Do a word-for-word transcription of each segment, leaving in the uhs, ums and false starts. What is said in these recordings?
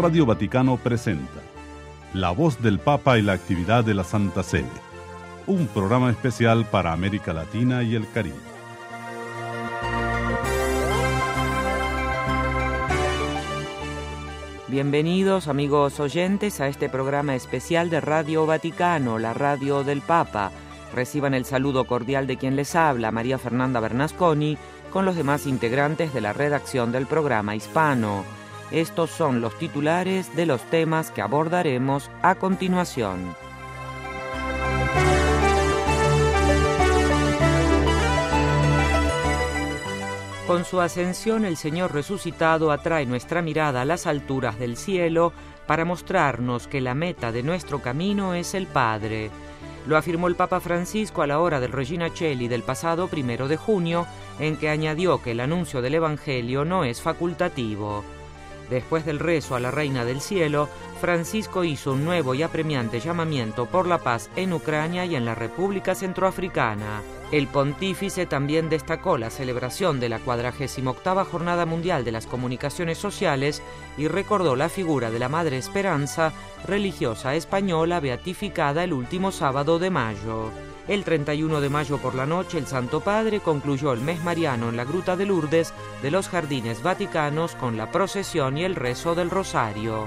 Radio Vaticano presenta La Voz del Papa y la actividad de la Santa Sede, un programa especial para América Latina y el Caribe. Bienvenidos, amigos oyentes, a este programa especial de Radio Vaticano, la radio del Papa. Reciban el saludo cordial de quien les habla, María Fernanda Bernasconi, con los demás integrantes de la redacción del programa hispano. Estos son los titulares de los temas que abordaremos a continuación. Con su ascensión, el Señor resucitado atrae nuestra mirada a las alturas del cielo para mostrarnos que la meta de nuestro camino es el Padre. Lo afirmó el Papa Francisco a la hora del Regina Coeli del pasado primero de junio, en que añadió que el anuncio del Evangelio no es facultativo. Después del rezo a la Reina del Cielo, Francisco hizo un nuevo y apremiante llamamiento por la paz en Ucrania y en la República Centroafricana. El pontífice también destacó la celebración de la cuadragésima octava Jornada Mundial de las Comunicaciones Sociales y recordó la figura de la Madre Esperanza, religiosa española beatificada el último sábado de mayo. El treinta y uno de mayo por la noche, el Santo Padre concluyó el mes mariano en la Gruta de Lourdes de los Jardines Vaticanos con la procesión y el rezo del Rosario.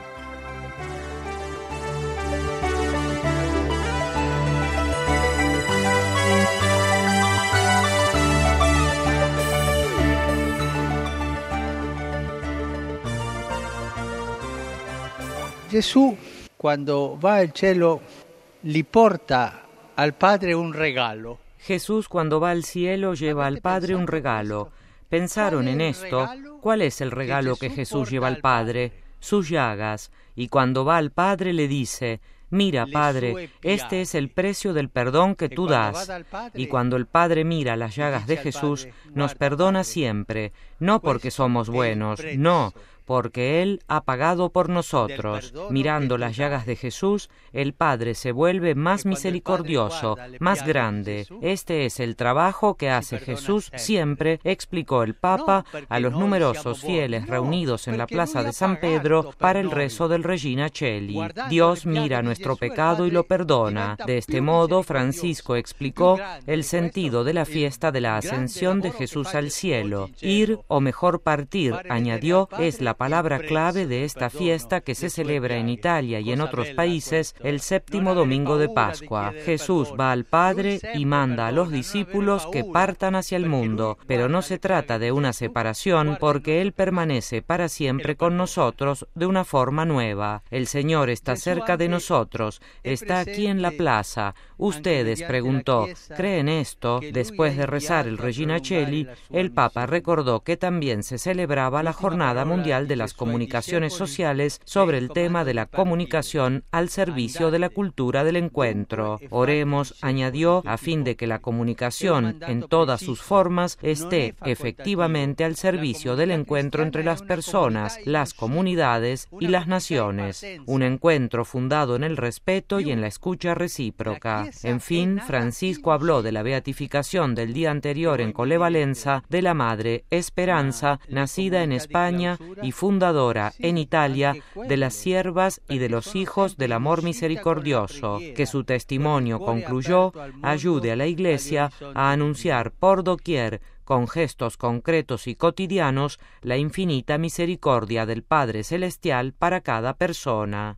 Gesù, quando va al cielo, gli porta al Padre un regalo. Jesús, cuando va al cielo, lleva al Padre un regalo. ¿Pensaron en esto? ¿Cuál es el regalo que Jesús lleva al Padre? Sus llagas. Y cuando va al Padre le dice: mira, Padre, este es el precio del perdón que tú das. Y cuando el Padre mira las llagas de Jesús, nos perdona siempre, no porque somos buenos, no, porque Él ha pagado por nosotros. Mirando las llagas de Jesús, el Padre se vuelve más misericordioso, más grande. Este es el trabajo que hace Jesús siempre, explicó el Papa a los numerosos fieles reunidos en la plaza de San Pedro para el rezo del Regina Coeli. Dios mira nuestro pecado y lo perdona. De este modo, Francisco explicó el sentido de la fiesta de la ascensión de Jesús al cielo. Ir, o mejor partir, añadió, es la palabra clave de esta fiesta que se celebra en Italia y en otros países el séptimo domingo de Pascua. Jesús va al Padre y manda a los discípulos que partan hacia el mundo, pero no se trata de una separación porque Él permanece para siempre con nosotros de una forma nueva. El Señor está cerca de nosotros, está aquí en la plaza. Ustedes, preguntó, ¿creen esto? Después de rezar el Regina Coeli, el Papa recordó que también se celebraba la Jornada Mundial de las Comunicaciones Sociales sobre el tema de la comunicación al servicio de la cultura del encuentro. Oremos, añadió, a fin de que la comunicación en todas sus formas esté efectivamente al servicio del encuentro entre las personas, las comunidades y las naciones. Un encuentro fundado en el respeto y en la escucha recíproca. En fin, Francisco habló de la beatificación del día anterior en Collevalenza de la Madre Esperanza, nacida en España y fundadora en Italia de las siervas y de los hijos del amor misericordioso. Que su testimonio, concluyó, ayude a la Iglesia a anunciar por doquier, con gestos concretos y cotidianos, la infinita misericordia del Padre Celestial para cada persona.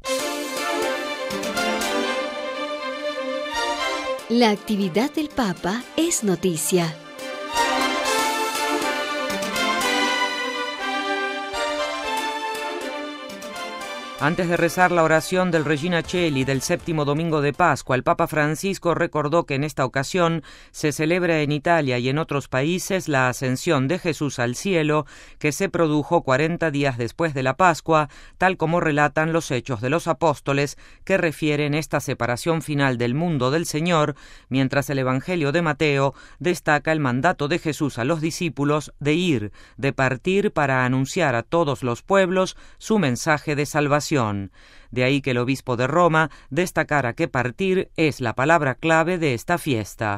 La actividad del Papa es noticia. Antes de rezar la oración del Regina Coeli del séptimo domingo de Pascua, el Papa Francisco recordó que en esta ocasión se celebra en Italia y en otros países la ascensión de Jesús al cielo, que se produjo cuarenta días después de la Pascua, tal como relatan los Hechos de los Apóstoles, que refieren esta separación final del mundo del Señor, mientras el Evangelio de Mateo destaca el mandato de Jesús a los discípulos de ir, de partir para anunciar a todos los pueblos su mensaje de salvación. De ahí que el obispo de Roma destacara que partir es la palabra clave de esta fiesta.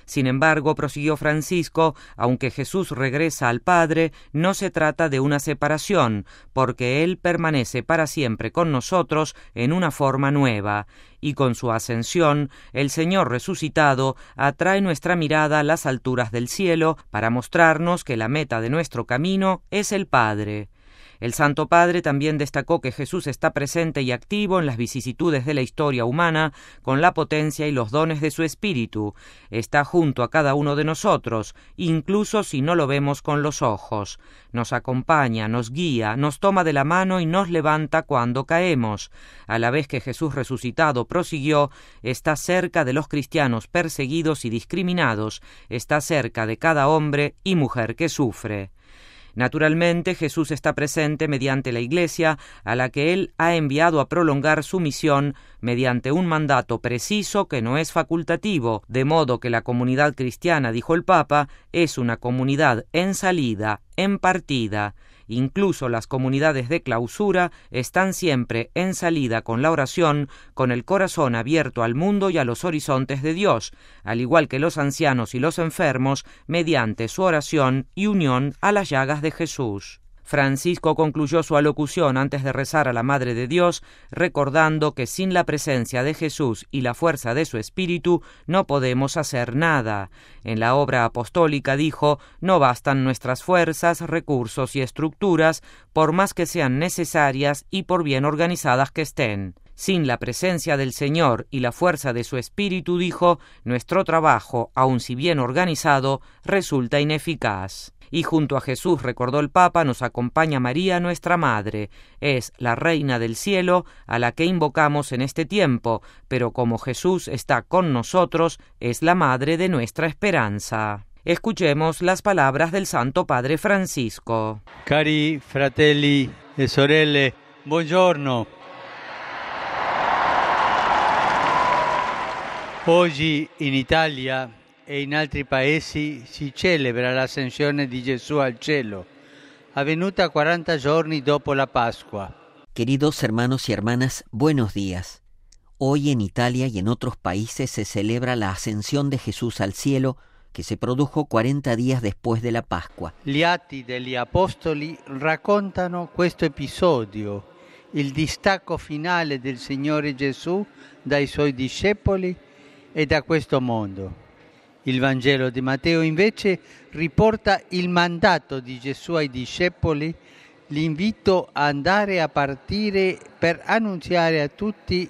Sin embargo, prosiguió Francisco, aunque Jesús regresa al Padre, no se trata de una separación, porque Él permanece para siempre con nosotros en una forma nueva, y con su ascensión, el Señor resucitado atrae nuestra mirada a las alturas del cielo para mostrarnos que la meta de nuestro camino es el Padre. El Santo Padre también destacó que Jesús está presente y activo en las vicisitudes de la historia humana con la potencia y los dones de su Espíritu. Está junto a cada uno de nosotros, incluso si no lo vemos con los ojos. Nos acompaña, nos guía, nos toma de la mano y nos levanta cuando caemos. A la vez que Jesús resucitado prosiguió, está cerca de los cristianos perseguidos y discriminados, está cerca de cada hombre y mujer que sufre. Naturalmente, Jesús está presente mediante la Iglesia, a la que Él ha enviado a prolongar su misión mediante un mandato preciso que no es facultativo, de modo que la comunidad cristiana, dijo el Papa, es una comunidad en salida, en partida. Incluso las comunidades de clausura están siempre en salida con la oración, con el corazón abierto al mundo y a los horizontes de Dios, al igual que los ancianos y los enfermos, mediante su oración y unión a las llagas de Jesús. Francisco concluyó su alocución antes de rezar a la Madre de Dios, recordando que sin la presencia de Jesús y la fuerza de su Espíritu no podemos hacer nada. En la obra apostólica dijo: no bastan nuestras fuerzas, recursos y estructuras, por más que sean necesarias y por bien organizadas que estén. Sin la presencia del Señor y la fuerza de su Espíritu, dijo, nuestro trabajo, aun si bien organizado, resulta ineficaz. Y junto a Jesús, recordó el Papa, nos acompaña María, nuestra Madre. Es la Reina del Cielo, a la que invocamos en este tiempo, pero como Jesús está con nosotros, es la Madre de nuestra esperanza. Escuchemos las palabras del Santo Padre Francisco. Cari fratelli e sorelle, buongiorno. Oggi in Italia e in altri paesi si celebra l'ascensione di Gesù al cielo, avvenuta cuarenta giorni dopo la Pascua. Queridos hermanos y hermanas, buenos días. Hoy en Italia y en otros países se celebra la ascensión de Jesús al cielo, que se produjo cuarenta días después de la Pascua. Gli atti degli apostoli raccontano questo episodio, il distacco finale del Signore Gesù dai suoi discepoli e da questo mondo. Il Vangelo di Matteo invece riporta il mandato di Gesù ai discepoli, l'invito a andare a partire per annunziare a tutti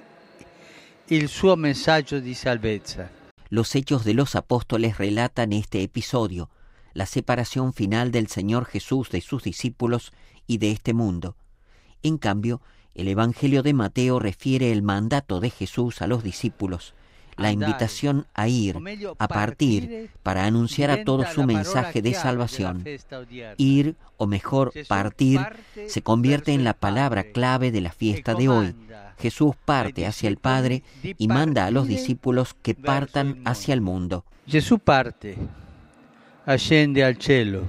il suo messaggio di salvezza. Los hechos de los apóstoles relatan este episodio, la separación final del Señor Jesús de sus discípulos y de este mundo. En cambio, el Evangelio de Mateo refiere el mandato de Jesús a los discípulos, la invitación a ir, a partir, para anunciar a todos su mensaje de salvación. Ir, o mejor, partir, se convierte en la palabra clave de la fiesta de hoy. Jesús parte hacia el Padre y manda a los discípulos que partan hacia el mundo. Jesús parte, ascende al cielo,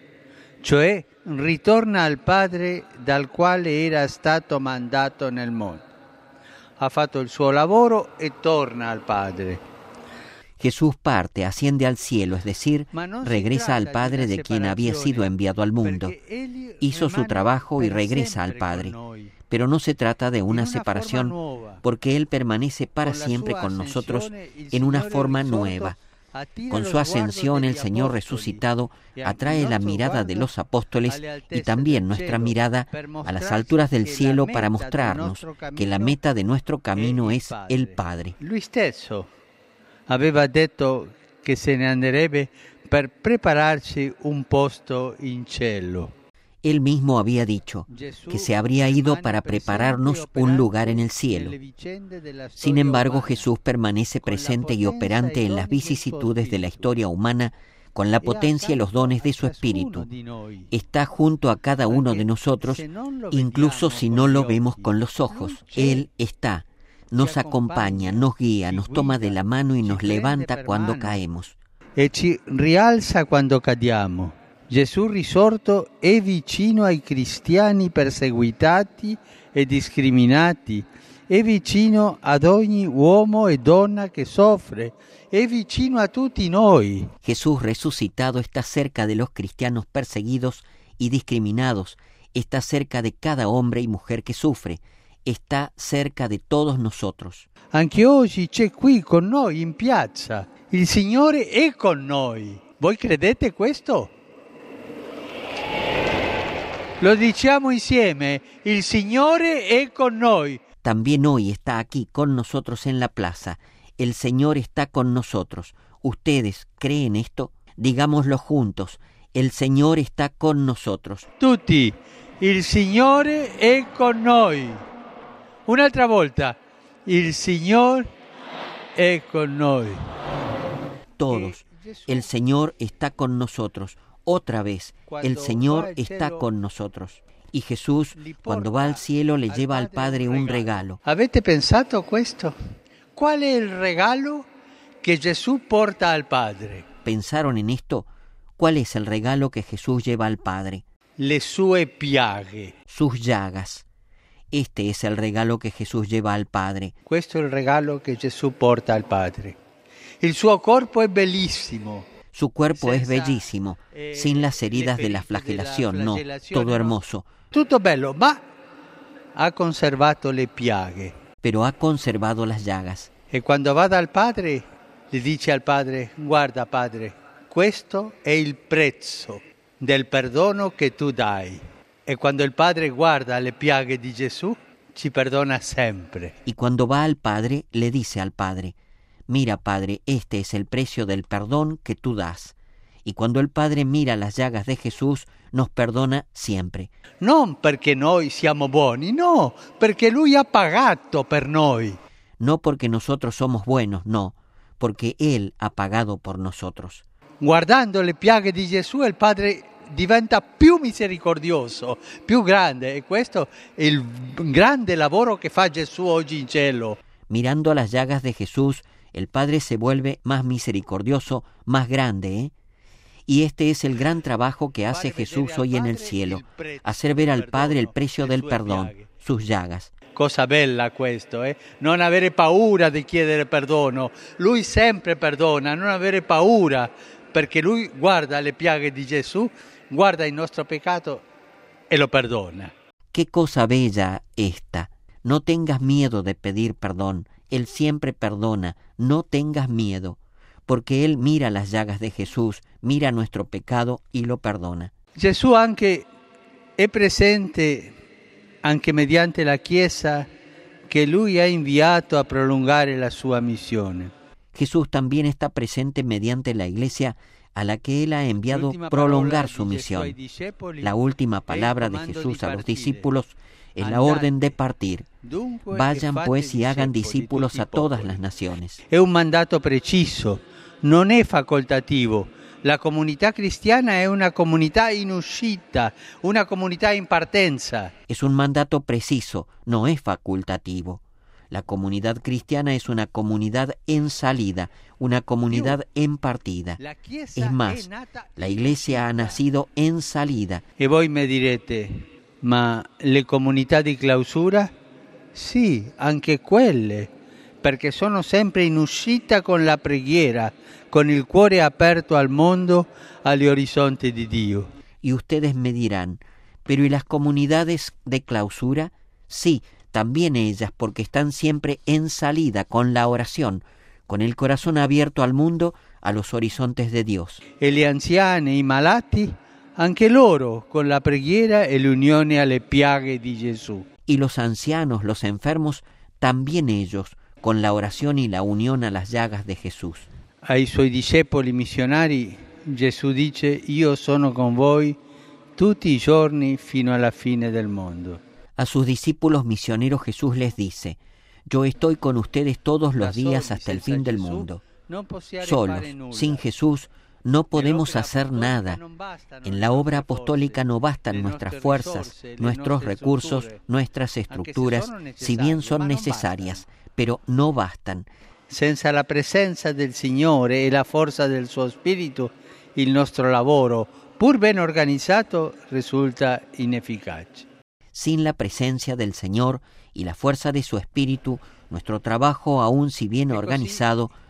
cioè ritorna al Padre dal quale era stato mandato nel mondo. Ha fatto il suo lavoro e torna al Padre. Jesús parte, asciende al cielo, es decir, regresa al Padre de quien había sido enviado al mundo. Hizo su trabajo y regresa al Padre. Pero no se trata de una separación, porque Él permanece para siempre con nosotros en una forma nueva. Con su ascensión, el Señor resucitado atrae la mirada de los apóstoles y también nuestra mirada a las alturas del cielo para mostrarnos que la meta de nuestro camino es el Padre. Lui stesso aveva detto che se ne andrebbe per prepararci un posto in cielo. Él mismo había dicho que se habría ido para prepararnos un lugar en el cielo. Sin embargo, Jesús permanece presente y operante en las vicisitudes de la historia humana con la potencia y los dones de su Espíritu. Está junto a cada uno de nosotros, incluso si no lo vemos con los ojos. Él está, nos acompaña, nos guía, nos toma de la mano y nos levanta cuando caemos. E ci rialza quando cadiamo. Gesù risorto è vicino ai cristiani perseguitati e discriminati, è vicino ad ogni uomo e donna che soffre è vicino a tutti noi. Jesús resucitado está cerca de los cristianos perseguidos y discriminados, está cerca de cada hombre y mujer que sufre, está cerca de todos nosotros. Anche oggi c'è qui con noi in piazza. Il Signore è con noi. Voi credete questo? Lo diciamo insieme, il Signore è con noi. También hoy está aquí con nosotros en la plaza. El Señor está con nosotros. ¿Ustedes creen esto? Digámoslo juntos. El Señor está con nosotros. Tutti, il Signore è con noi. Un'altra volta, il Signore è con noi. Todos, el Señor está con nosotros. Otra vez, el Señor está con nosotros. Y Jesús, cuando va al cielo, le lleva al Padre un regalo. ¿Avete pensato questo? ¿Cuál es el regalo que Jesús porta al Padre? ¿Pensaron en esto? ¿Cuál es el regalo que Jesús lleva al Padre? Le sue piaghe. Sus llagas. Este es el regalo que Jesús lleva al Padre. Questo è il regalo che Gesù porta al Padre. Il suo corpo è bellissimo. Su cuerpo es bellísimo, sin las heridas de la flagelación, no, todo hermoso. Tutto bello, ma ha conservato le piaghe. Pero ha conservado las llagas. E quando va dal Padre, le dice al Padre, guarda Padre, questo è il prezzo del perdono che tu dai. E quando il Padre guarda le piaghe di Gesù, ci perdona sempre. Y cuando va al Padre, le dice al Padre, mira Padre, este es el precio del perdón que tú das. Y cuando el Padre mira las llagas de Jesús, nos perdona siempre. Non perché noi siamo buoni, no, perché Lui ha pagato per noi. No porque nosotros somos buenos, no, porque Él ha pagado por nosotros. Guardando le piaghe di Gesù, il Padre diventa più misericordioso, più grande. E questo è il grande lavoro che fa Gesù oggi in cielo. Mirando las llagas de Jesús, el Padre se vuelve más misericordioso, más grande, ¿eh? Y este es el gran trabajo que hace Jesús hoy en el cielo, hacer ver al Padre el precio del perdón, sus llagas. Cosa bella questo, eh? Non avere paura di chiedere perdono. Lui sempre perdona, non avere paura, perché Lui guarda le piaghe di Gesù, guarda il nostro peccato e lo perdona. Qué cosa bella esta. No tengas miedo de pedir perdón. Él siempre perdona. No tengas miedo. Porque Él mira las llagas de Jesús, mira nuestro pecado y lo perdona. Gesù anche è presente, anche mediante la Chiesa, che Lui ha inviato a prolungare la sua missione. Jesús también está presente mediante la Iglesia a la que Él ha enviado prolongar su misión. La última palabra de Jesús a los discípulos es la orden de partir. Vayan pues y hagan discípulos a todas las naciones. È un mandato preciso, non è facoltativo. La comunità cristiana è una comunità in uscita, una comunità in partenza. Es un mandato preciso, no es facultativo. La comunidad cristiana es una comunidad en salida, una comunidad en partida. Es más, la Iglesia ha nacido en salida. E voi mi direte, ma le comunità di clausura? Sì, anche quelle, perché sono sempre in uscita con la preghiera, con il cuore aperto al mondo, agli orizzonti di Dio. Y ustedes me dirán, ¿pero y las comunidades de clausura? Sí, también ellas, porque están siempre en salida con la oración, con el corazón abierto al mundo, a los horizontes de Dios. E gli anziani, i malati, anche loro con la preghiera e l'unione alle piaghe di Gesù. Y los ancianos, los enfermos, también ellos, con la oración y la unión a las llagas de Jesús. Ai suoi discepoli missionari Gesù dice, io sono con voi tutti i giorni fino alla fine del mondo. A sus discípulos misioneros Jesús les dice, yo estoy con ustedes todos los días hasta el fin del mundo. Solos, sin Jesús, no podemos hacer nada. En la obra apostólica no bastan nuestras fuerzas, nuestros recursos, nuestras estructuras, si bien son necesarias, pero no bastan. Senza la presenza del Signore e la forza del suo Spirito, il nostro lavoro, pur ben organizzato, risulta inefficace. Sin la presencia del Señor y la fuerza de su Espíritu, nuestro trabajo, aun si bien organizado,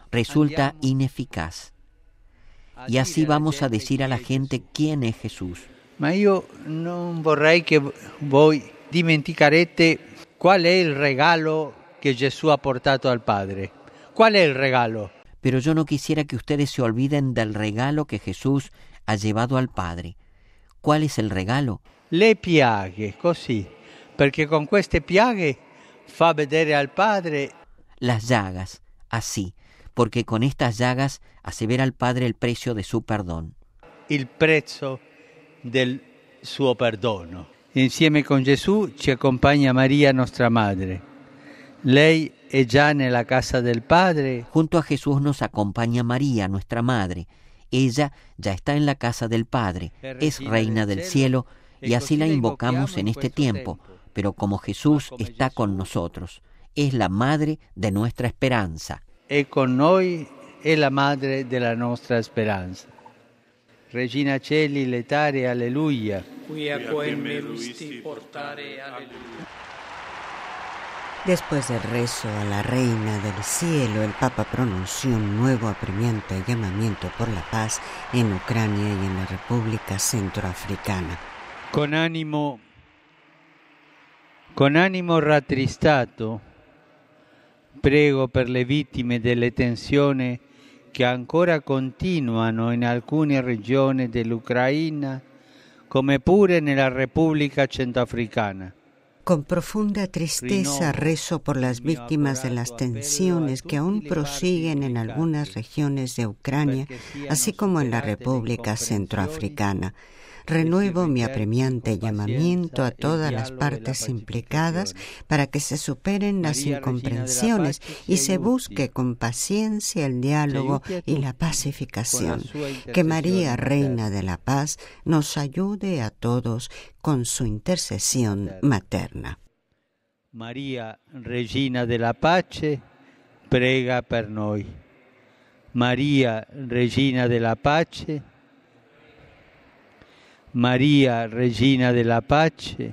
resulta ineficaz. Y así vamos a decir a la gente quién es Jesús. Ma io non vorrei che voi dimenticarete qual è il regalo che Gesù ha portato al Padre. ¿Cuál è il regalo? Pero yo no quisiera que ustedes se olviden del regalo que Jesús ha llevado al Padre. ¿Cuál es el regalo? Le piaghe, così, perché con queste piaghe fa vedere al Padre. Las llagas, así, porque con estas llagas hace ver al Padre el precio de su perdón. Il prezzo del suo perdono. Insieme con Gesù ci accompagna Maria, nostra madre. Lei è già nella casa del Padre. Junto a Jesús nos acompaña María, nuestra madre. Ella ya está en la casa del Padre, es reina del cielo, y así la invocamos en este tiempo, pero como Jesús está con nosotros, es la madre de nuestra esperanza. E con noi è la madre della nostra speranza. Regina Celi, letare, alleluia. Quia quem me luisti portare, alleluia. Después del rezo a la Reina del Cielo, el Papa pronunció un nuevo apremiante llamamiento por la paz en Ucrania y en la República Centroafricana. Con ánimo, con ánimo rattristato, prego per le vittime delle tensioni che ancora continuano in alcune regioni dell'Ucraina, come pure nella República Centroafricana. Con profunda tristeza rezo por las víctimas de las tensiones que aún prosiguen en algunas regiones de Ucrania, así como en la República Centroafricana. Renuevo mi apremiante llamamiento a todas las partes implicadas para que se superen las incomprensiones y se busque con paciencia el diálogo y la pacificación. Que María, Reina de la Paz, nos ayude a todos con su intercesión materna. María, Regina della Pace, prega per noi. María, Regina della Pace, Maria, Regina della Pace.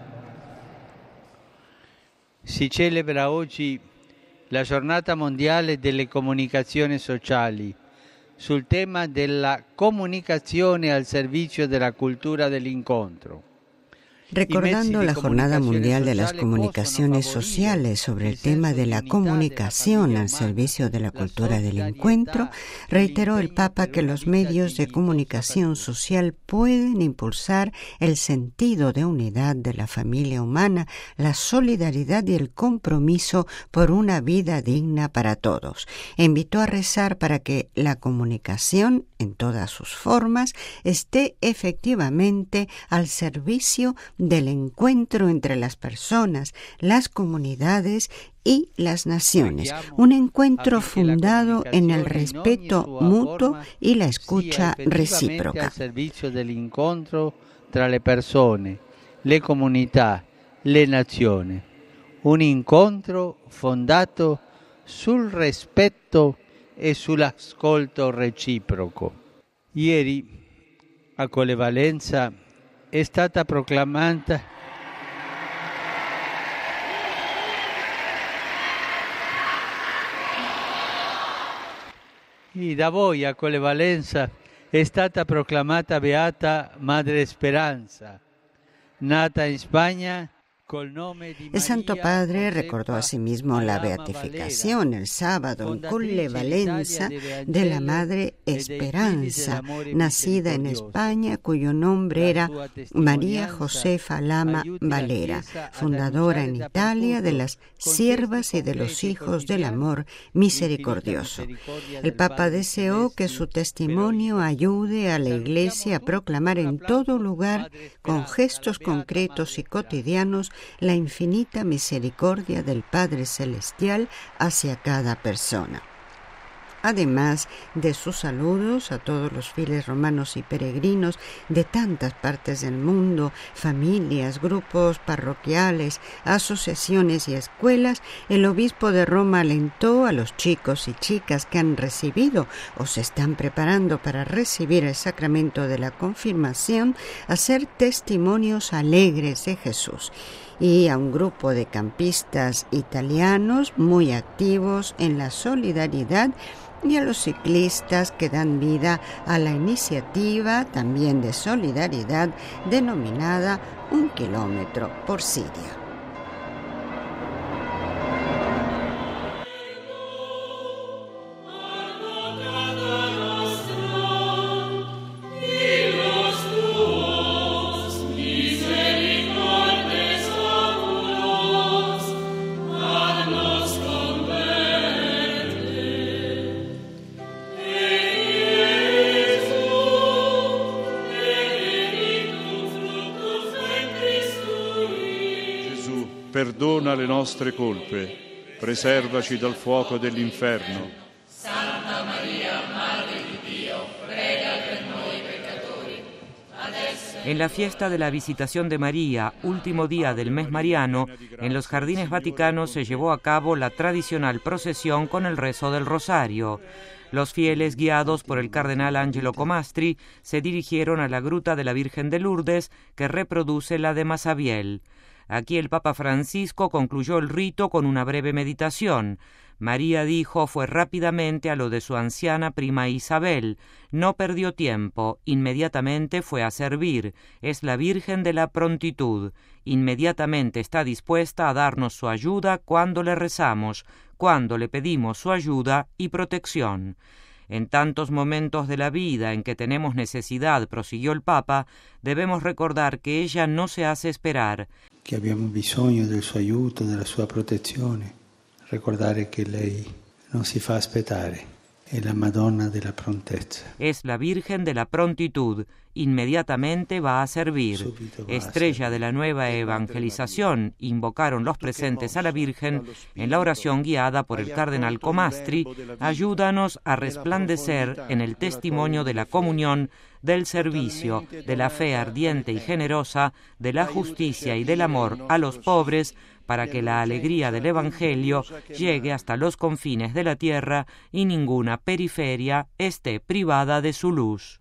Si celebra oggi la Giornata Mondiale delle Comunicazioni Sociali sul tema della comunicazione al servizio della cultura dell'incontro. Recordando la Jornada Mundial de las Comunicaciones Sociales sobre el tema de la comunicación al servicio de la cultura del encuentro, reiteró el Papa que los medios de comunicación social pueden impulsar el sentido de unidad de la familia humana, la solidaridad y el compromiso por una vida digna para todos. E invitó a rezar para que la comunicación, en todas sus formas, esté efectivamente al servicio del encuentro entre las personas, las comunidades y las naciones. Un encuentro fundado en el respeto mutuo y la escucha recíproca. Al servicio dell'incontro tra le persone, le comunità, le nazioni. Un incontro fondato sul rispetto e sull'ascolto reciproco. Ieri a Colle Valenza è stata proclamata e da voi a Colle Valenza è stata proclamata beata Madre Esperanza, nata in Spagna. El Santo Padre recordó asimismo la beatificación el sábado en Colle Valenza de la Madre Esperanza, nacida en España, cuyo nombre era María Josefa Lama Valera, fundadora en Italia de las Siervas y de los Hijos del Amor Misericordioso. El Papa deseó que su testimonio ayude a la Iglesia a proclamar en todo lugar, con gestos concretos y cotidianos, la infinita misericordia del Padre Celestial hacia cada persona. Además de sus saludos a todos los fieles romanos y peregrinos de tantas partes del mundo, familias, grupos parroquiales, asociaciones y escuelas, el obispo de Roma alentó a los chicos y chicas que han recibido o se están preparando para recibir el sacramento de la confirmación a ser testimonios alegres de Jesús. y a un grupo de campistas italianos muy activos en la solidaridad y a los ciclistas que dan vida a la iniciativa también de solidaridad denominada Un Kilómetro por Siria. Perdona le nostre colpe, preservaci dal fuoco dell'inferno. Santa María, Madre di Dio, prega per noi peccatori, adesso. En la fiesta de la Visitación de María, último día del mes mariano, en los jardines vaticanos se llevó a cabo la tradicional procesión con el rezo del rosario. Los fieles, guiados por el cardenal Angelo Comastri, se dirigieron a la gruta de la Virgen de Lourdes, que reproduce la de Massabielle. Aquí el Papa Francisco concluyó el rito con una breve meditación. María, dijo, fue rápidamente a lo de su anciana prima Isabel. No perdió tiempo, inmediatamente fue a servir. Es la Virgen de la prontitud. Inmediatamente está dispuesta a darnos su ayuda cuando le rezamos, cuando le pedimos su ayuda y protección. En tantos momentos de la vida en que tenemos necesidad, prosiguió el Papa, debemos recordar que ella no se hace esperar. Che abbiamo bisogno del suo aiuto, della sua protezione. Ricordare che lei non si fa aspettare, è la Madonna della prontezza. Es la Virgen de la prontitud, inmediatamente va a servir. Estrella de la nueva evangelización, invocaron los presentes a la Virgen en la oración guiada por el cardenal Comastri. Ayúdanos a resplandecer en el testimonio de la comunión, del servicio, de la fe ardiente y generosa, de la justicia y del amor a los pobres, para que la alegría del Evangelio llegue hasta los confines de la tierra y ninguna periferia esté privada de su luz.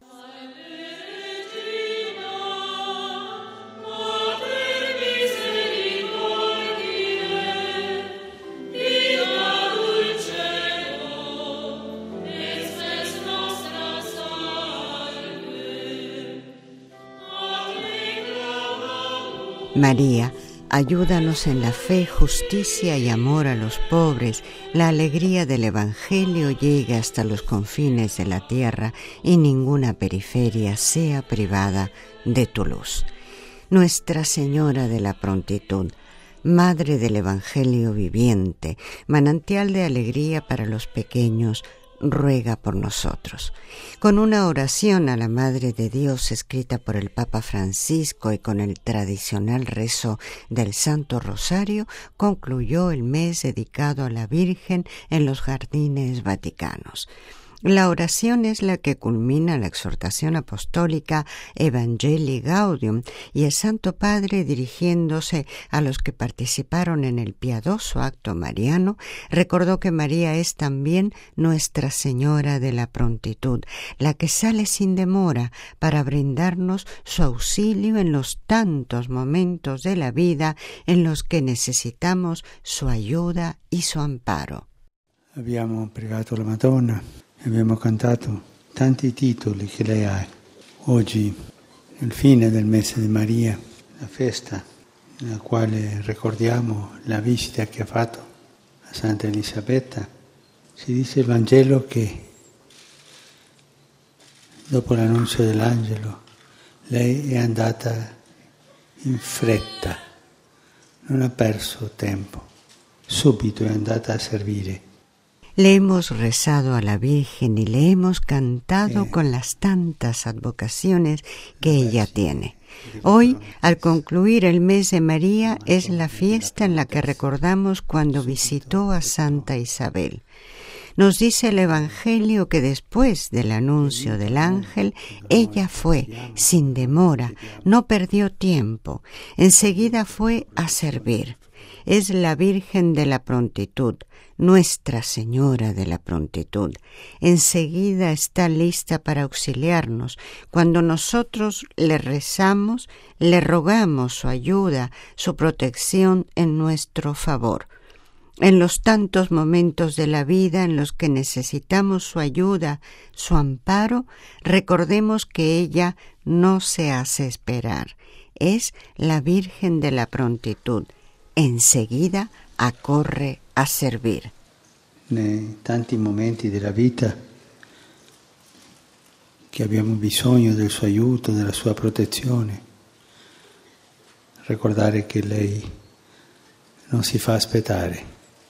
María, ayúdanos en la fe, justicia y amor a los pobres. La alegría del Evangelio llegue hasta los confines de la tierra y ninguna periferia sea privada de tu luz. Nuestra Señora de la Prontitud, Madre del Evangelio viviente, manantial de alegría para los pequeños, ruega por nosotros. Con una oración a la Madre de Dios escrita por el Papa Francisco y con el tradicional rezo del Santo Rosario, concluyó el mes dedicado a la Virgen en los jardines vaticanos. La oración es la que culmina la exhortación apostólica Evangelii Gaudium, y el Santo Padre, dirigiéndose a los que participaron en el piadoso acto mariano, recordó que María es también Nuestra Señora de la Prontitud, la que sale sin demora para brindarnos su auxilio en los tantos momentos de la vida en los que necesitamos su ayuda y su amparo. Abbiamo pregato la Madonna. Abbiamo cantato tanti titoli che lei ha. Oggi, nel fine del mese di Maria, la festa nella quale ricordiamo la visita che ha fatto a Santa Elisabetta, si dice il Vangelo che dopo l'annuncio dell'angelo lei è andata in fretta, non ha perso tempo, subito è andata a servire. Le hemos rezado a la Virgen y le hemos cantado con las tantas advocaciones que ella tiene. Hoy, al concluir el mes de María, es la fiesta en la que recordamos cuando visitó a Santa Isabel. Nos dice el Evangelio que después del anuncio del ángel, ella fue sin demora, no perdió tiempo, enseguida fue a servir. es la Virgen de la Prontitud, Nuestra Señora de la Prontitud. Enseguida está lista para auxiliarnos. Cuando nosotros le rezamos, le rogamos su ayuda, su protección en nuestro favor. En los tantos momentos de la vida en los que necesitamos su ayuda, su amparo, recordemos que ella no se hace esperar. Es la Virgen de la Prontitud. Enseguida accorre a servir. Nei tanti momenti della vita che abbiamo bisogno del suo aiuto, della sua protezione, ricordare che lei non si fa aspettare,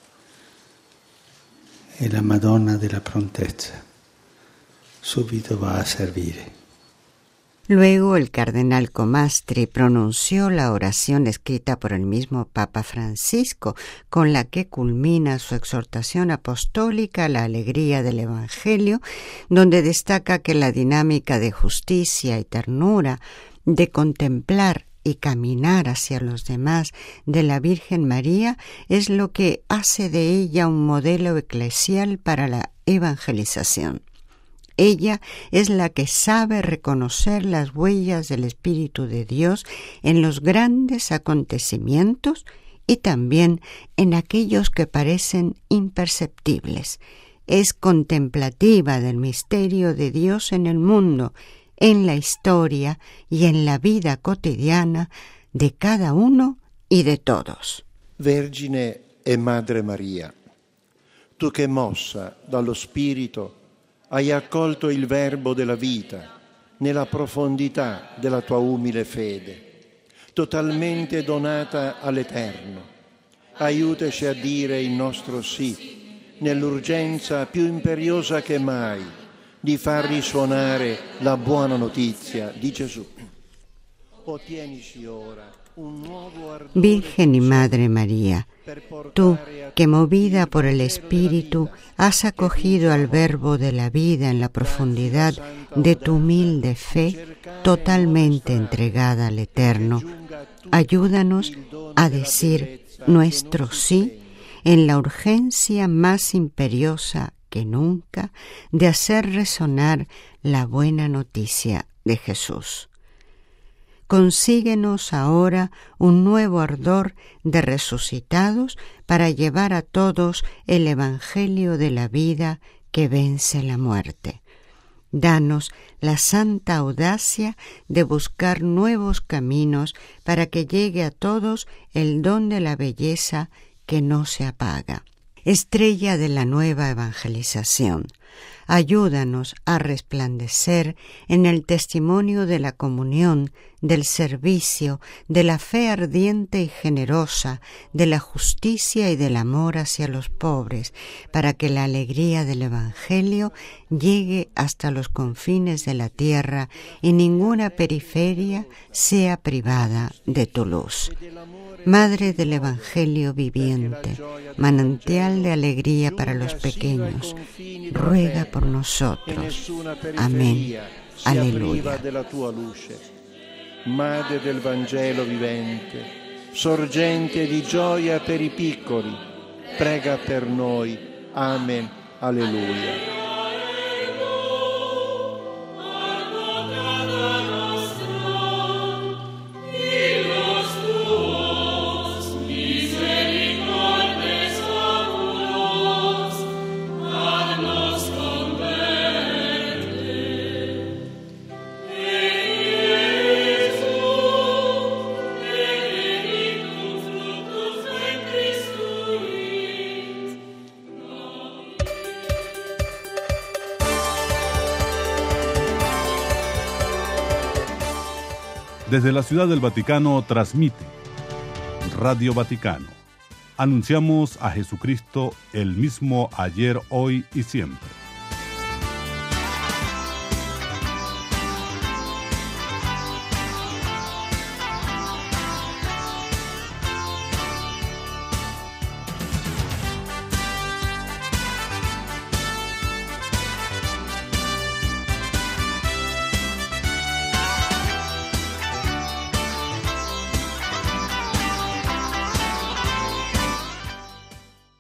è la Madonna della prontezza, subito va a servire. Luego el cardenal Comastri pronunció la oración escrita por el mismo Papa Francisco, con la que culmina su exhortación apostólica a la alegría del Evangelio, donde destaca que la dinámica de justicia y ternura, de contemplar y caminar hacia los demás de la Virgen María es lo que hace de ella un modelo eclesial para la evangelización. Ella es la que sabe reconocer las huellas del Espíritu de Dios en los grandes acontecimientos y también en aquellos que parecen imperceptibles. Es contemplativa del misterio de Dios en el mundo, en la historia y en la vida cotidiana de cada uno y de todos. Vergine e Madre Maria, tu che mossa dallo Spirito hai accolto il verbo della vita nella profondità della tua umile fede, totalmente donata all'Eterno. Aiutaci a dire il nostro sì nell'urgenza più imperiosa che mai di far risuonare la buona notizia di Gesù. Ottienici ora un nuovo ardore. Virgen y Madre María, tú que movida por el Espíritu has acogido al verbo de la vida en la profundidad de tu humilde fe, totalmente entregada al Eterno, ayúdanos a decir nuestro sí en la urgencia más imperiosa que nunca de hacer resonar la buena noticia de Jesús. Consíguenos ahora un nuevo ardor de resucitados para llevar a todos el Evangelio de la vida que vence la muerte. Danos la santa audacia de buscar nuevos caminos para que llegue a todos el don de la belleza que no se apaga. Estrella de la nueva evangelización, ayúdanos a resplandecer en el testimonio de la comunión, del servicio, de la fe ardiente y generosa, de la justicia y del amor hacia los pobres, para que la alegría del Evangelio llegue hasta los confines de la tierra y ninguna periferia sea privada de tu luz. Madre del Evangelio viviente, manantial de alegría para los pequeños, ruega por nosotros. Amén. Aleluya. Madre del Vangelo vivente, sorgente di gioia per i piccoli, prega per noi. Amen. Alleluia. Desde la Ciudad del Vaticano transmite Radio Vaticano. Anunciamos a Jesucristo el mismo ayer, hoy y siempre.